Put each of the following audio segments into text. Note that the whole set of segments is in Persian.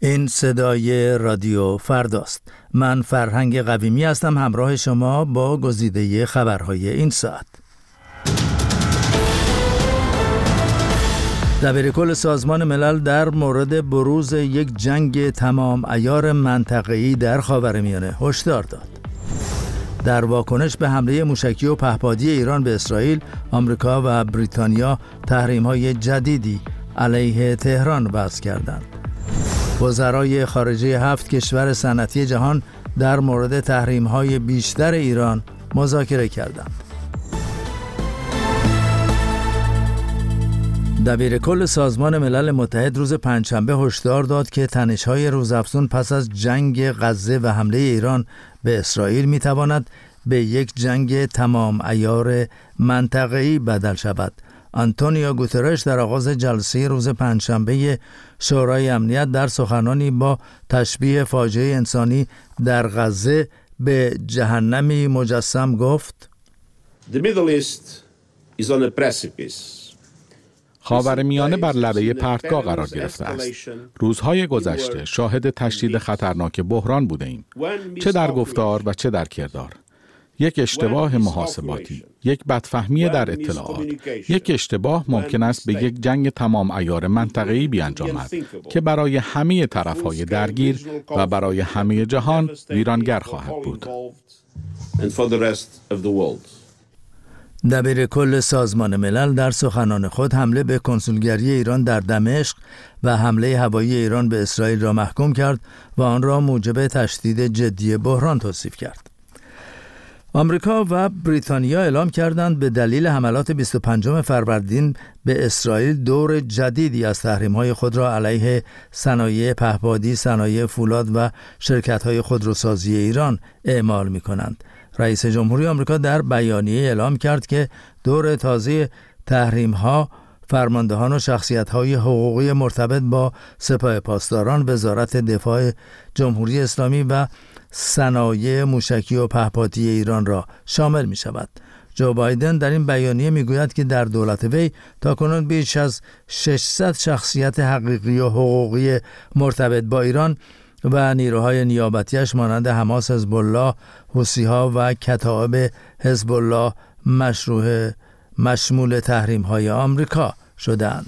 این صدای رادیو فرداست. من فرهنگ قویمی هستم، همراه شما با گزیده خبرهای این ساعت. دبیرکل سازمان ملل در مورد بروز یک جنگ تمام عیار منطقه‌ای در خاورمیانه هشدار داد. در واکنش به حمله موشکی و پهپادی ایران به اسرائیل، آمریکا و بریتانیا تحریم‌های جدیدی علیه تهران وضع کردند. وزرای خارجه 7 کشور صنعتی جهان در مورد تحریم‌های بیشتر ایران مذاکره کردند. دبیرکل سازمان ملل متحد روز پنجشنبه هشدار داد که تنش‌های روزافزون پس از جنگ غزه و حمله ایران به اسرائیل می‌تواند به یک جنگ تمام عیار منطقه‌ای بدل شود. آنتونیو گوترش در آغاز جلسه روز پنجشنبه شورای امنیت در سخنانی با تشبیه فاجعه انسانی در غزه به جهنمی مجسم گفت: The Middle East is on a precipice. خاورمیانه بر لبه پرتگاه قرار گرفته است. روزهای گذشته شاهد تشدید خطرناک بحران بودیم، چه در گفتار و چه در کردار. یک اشتباه محاسباتی، یک بدفهمی در اطلاعات، یک اشتباه ممکن است به یک جنگ تمام عیار منطقه‌ای بیانجامد که برای همه طرف‌های درگیر و برای همه جهان ویرانگر خواهد بود. دبیرکل سازمان ملل در سخنان خود حمله به کنسولگری ایران در دمشق و حمله هوایی ایران به اسرائیل را محکوم کرد و آن را موجب تشدید جدی بحران توصیف کرد. آمریکا و بریتانیا اعلام کردند به دلیل حملات 25 فروردین به اسرائیل دور جدیدی از تحریم‌های خود را علیه صنایع پهپادی، صنایع فولاد و شرکت‌های خودروسازی ایران اعمال می‌کنند. رئیس جمهوری آمریکا در بیانیه اعلام کرد که دور تازه تحریم‌ها فرماندهان و شخصیت‌های حقوقی مرتبط با سپاه پاسداران، وزارت دفاع جمهوری اسلامی و صنایع موشکی و پهپادی ایران را شامل می شود. جو بایدن در این بیانیه می گوید که در دولت وی تاکنون بیش از 600 شخصیت حقیقی و حقوقی مرتبط با ایران و نیروهای نیابتیش مانند حماس، حزب الله، حوثی‌ها و کتائب حزب الله مشمول تحریم‌های آمریکا شدند.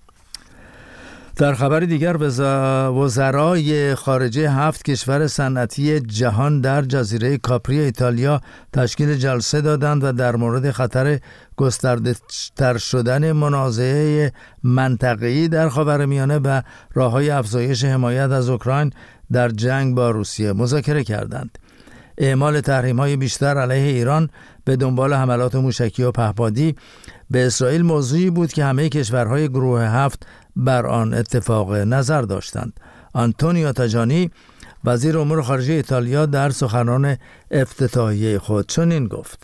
در خبر دیگر، وزرای خارجه 7 کشور صنعتی جهان در جزیره کاپری ایتالیا تشکیل جلسه دادند و در مورد خطر گسترده‌تر شدن منازعه منطقه‌ای در خاورمیانه و راه‌های افزایش حمایت از اوکراین در جنگ با روسیه مذاکره کردند. اعمال تحریم‌های بیشتر علیه ایران به دنبال حملات موشکی و پهپادی به اسرائیل موضوعی بود که همه کشورهای گروه 7 بر آن اتفاق نظر داشتند. آنتونیو تاجانی وزیر امور خارجه ایتالیا در سخنان افتتاحیه خود چنین گفت: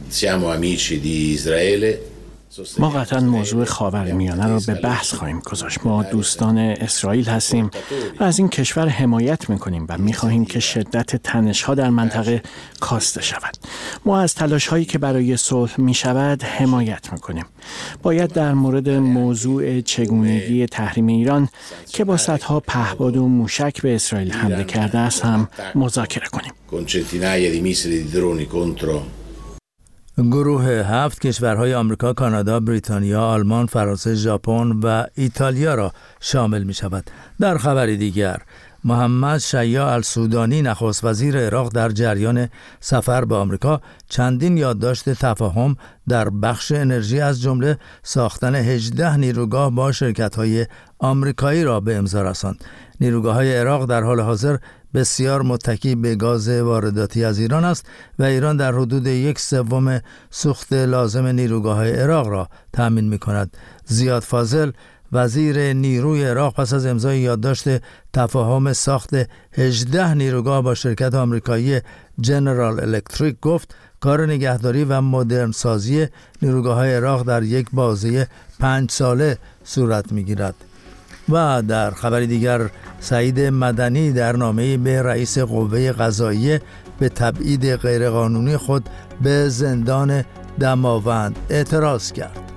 ما قطعا موضوع خاورمیانه را به بحث خواهیم گذاشت. ما دوستان اسرائیل هستیم و از این کشور حمایت میکنیم و میخواهیم که شدت تنش‌ها در منطقه کاسته شود. ما از تلاش‌هایی که برای صلح میشود حمایت میکنیم. باید در مورد موضوع چگونگی تحریم ایران که با صدها پهپاد و موشک به اسرائیل حمله کرده است هم مذاکره کنیم. گروه 7 کشورهای آمریکا، کانادا، بریتانیا، آلمان، فرانسه، ژاپن و ایتالیا را شامل می شود. در خبری دیگر، محمد شیاع السودانی نخست وزیر عراق در جریان سفر به آمریکا چندین یادداشت تفاهم در بخش انرژی از جمله ساختن 18 نیروگاه با شرکت‌های آمریکایی را به امضا رساند. نیروگاه‌های عراق در حال حاضر بسیار متکی به گاز وارداتی از ایران است و ایران در حدود 1/3 سوخت لازم نیروگاه‌های عراق را تأمین می‌کند. زیاد فاضل وزیر نیروی عراق پس از امضای یادداشت تفاهم ساخت 18 نیروگاه با شرکت آمریکایی جنرال الکتریک گفت کار نگهداری و مدرن سازی نیروگاه‌های عراق در یک بازه 5 ساله صورت می‌گیرد. و در خبر دیگر، سعید مدنی در نامه‌ای به رئیس قوه قضاییه به تبعید غیرقانونی خود به زندان دماوند اعتراض کرد.